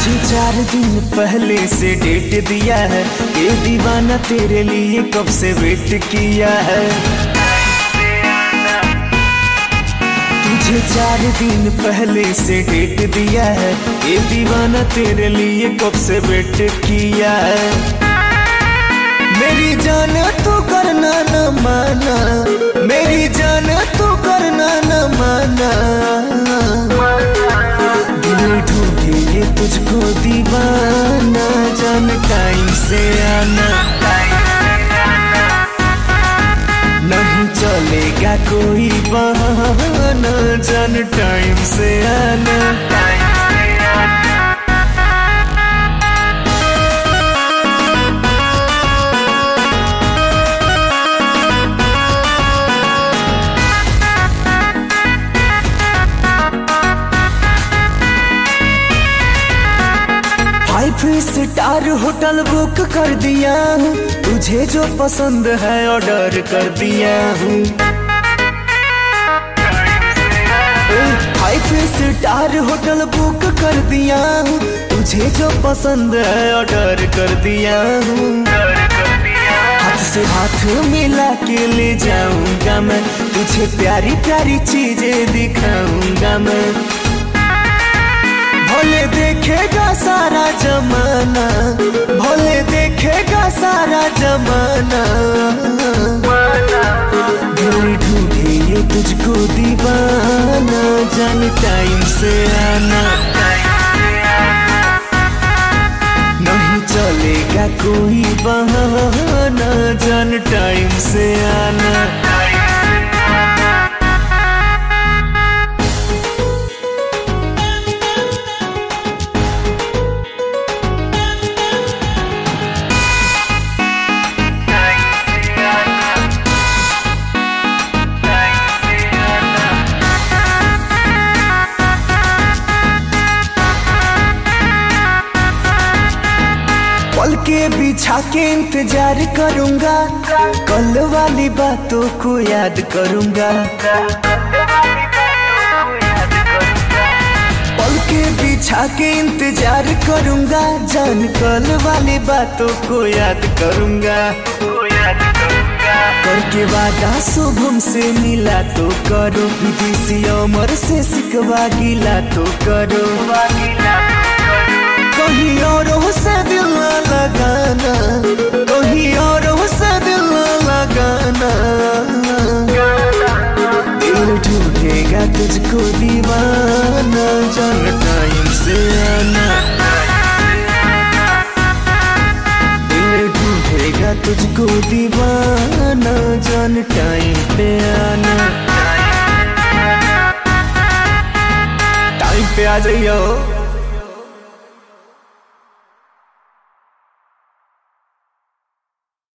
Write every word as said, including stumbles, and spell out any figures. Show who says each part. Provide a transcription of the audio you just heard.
Speaker 1: तुझे चार दिन पहले से डेट दिया है, ये दीवाना तेरे लिए कब से वेट किया है। तुझे चार दिन पहले से डेट दिया है, ये दीवाना तेरे लिए कब से वेट किया है। मेरी जान तू करना न माना, मेरी जान तू करना न माना। दिल ढूंढे ये तुझको दीवाना, जान टाइम से आना। नहीं चलेगा कोई बहाना, जान टाइम से आना। फाइव स्टार होटल बुक कर दिया हूँ, तुझे जो पसंद है ऑर्डर कर दिया हूँ। फाइव स्टार होटल बुक कर दिया हूँ, तुझे जो पसंद है ऑर्डर कर दिया हूँ। हाथ से हाथ मिला के ले जाऊंगा मैं, तुझे प्यारी प्यारी चीजें दिखाऊंगा मैं। भोले देखेगा सारा जमाना, भोले देखेगा सारा जमाना। दिल ढूंढे ये तुझको दीवाना, जान टाइम से आना। नहीं चलेगा कोई बहाना, जान टाइम से आना। पल के बिछा के इंतजार करूंगा, कल वाली बातों को याद करूंगा। पल के बिछा के इंतजार करूंगा, जान कल वाली बातों को याद करूंगा। करके वादा शुभम से मिला तो करो, विदेशी अमर से सिकवा गिला तो करो। कहीं और से दिल न लगाना, कहीं और से दिल न लगाना। दिल ढूंढेगा तुझको दीवाना, जान टाइम से आना। दिल ढूंढेगा तुझको दीवाना, जान टाइम पे आना। टाइम पे आ जाइयो।